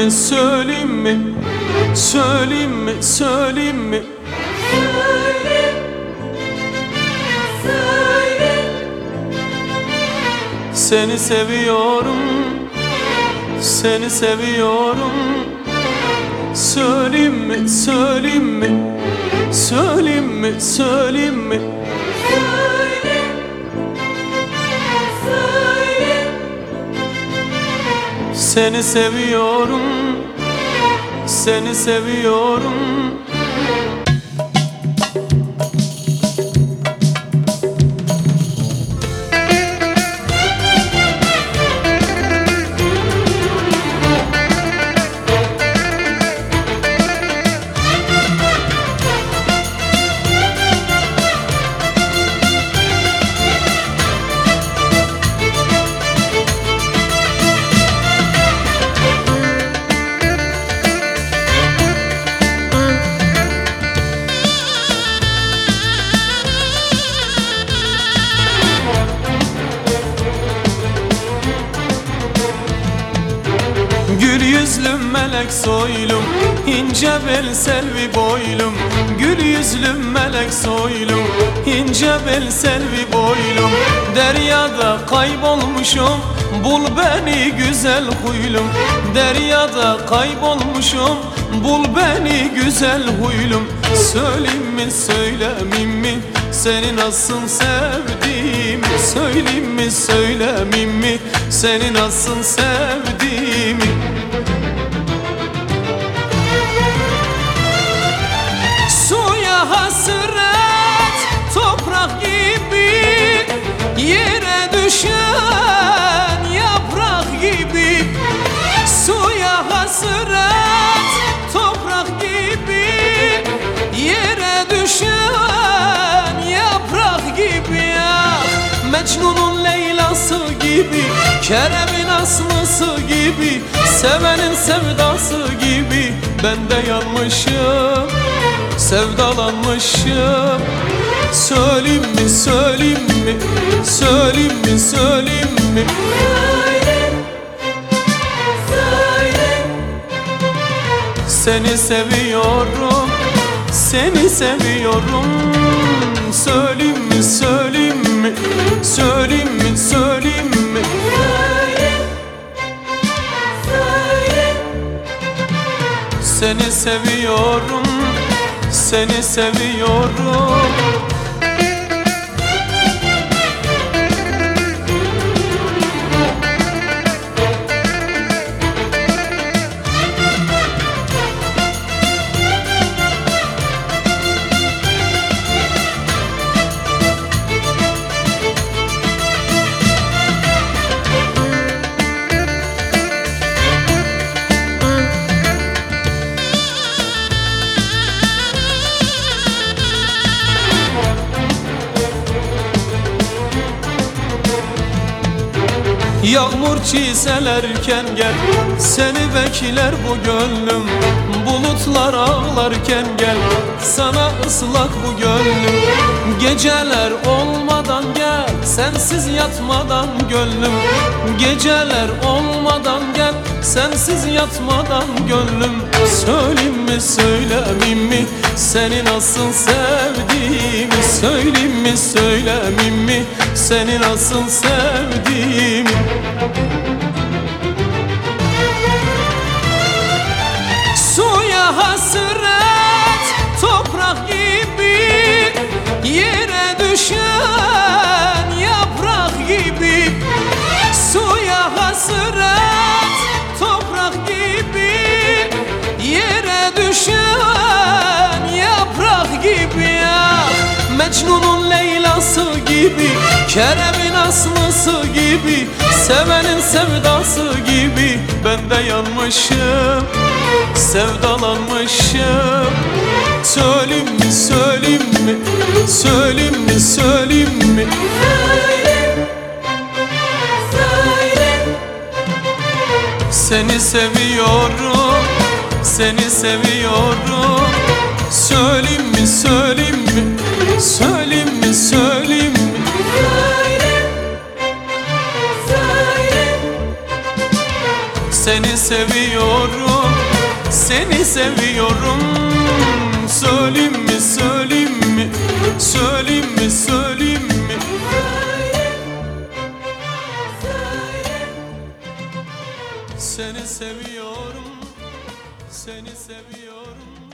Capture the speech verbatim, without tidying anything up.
mi, söyleyeyim mi? Söyleyeyim mi, söyleyeyim mi? Söyle, söyle. Seni seviyorum, seni seviyorum. Söyleyeyim mi, söyleyeyim mi? Söyleyeyim mi, söyleyeyim mi? Söyle, söyle. Seni seviyorum, seni seviyorum. Gül yüzlüm melek soylum, ince bel selvi boylum. Gül yüzlüm melek soylum, ince bel selvi boylum. Deryada kaybolmuşum, bul beni güzel huylum. Deryada kaybolmuşum, bul beni güzel huylum. Söyleyeyim mi, söylemeyeyim mi? Seni nasıl sevdiğimi. Söyleyeyim mi, söylemeyeyim mi? Seni nasıl sevdiğimi. Suya hasret toprak gibi, yere düşen yaprak gibi. Suya hasret toprak gibi, yere düşen yaprak gibi. Ah, Mecnun'un Leyla'sı gibi, Kerem'in Aslı'sı gibi, sevenin sevdası gibi. Ben de yanmışım, sevdalanmışım. Söyleyeyim mi, söyleyeyim mi? Söyleyeyim mi, söyleyeyim mi? Söyle, söyle. Seni seviyorum, seni seviyorum. Söyleyeyim mi, söyleyeyim mi? Söyleyeyim mi, söyleyeyim mi? Söyle, söyle. Seni seviyorum, seni seviyorum. Yağmur çiselerken gel, seni bekler bu gönlüm. Bulutlar ağlarken gel, sana ıslak bu gönlüm. Geceler olmadan gel, sensiz yatmadan gönlüm. Geceler olmadan gel, sensiz yatmadan gönlüm. Söyleyeyim mi, söylemeyeyim mi? Seni nasıl sevdiğimi. Söyleyeyim mi, söylemeyeyim mi? Seni nasıl sevdiğimi. Suya hasret toprak gibi, yere düşen yaprak gibi. Suya hasret toprak gibi, yere düşen yaprak gibi. Ah, Mecnun'un Leyla'sı gibi, Kerem'in Aslı'sı gibi, sevenin sevdası gibi. Ben de yanmışım, sevdalanmışım. Söyleyeyim mi, söyleyeyim mi? Söyleyeyim mi, söyleyeyim mi? Söyle, söyle. Seni seviyorum, seni seviyorum. Söyleyeyim mi, söyleyeyim mi? Söyleyeyim mi, söyleyeyim mi? Söyle, söyle. Seni seviyorum, seni seviyorum. Söyleyeyim mi, söyleyeyim mi, söyleyeyim mi, söyleyeyim mi? Seni seviyorum, seni seviyorum.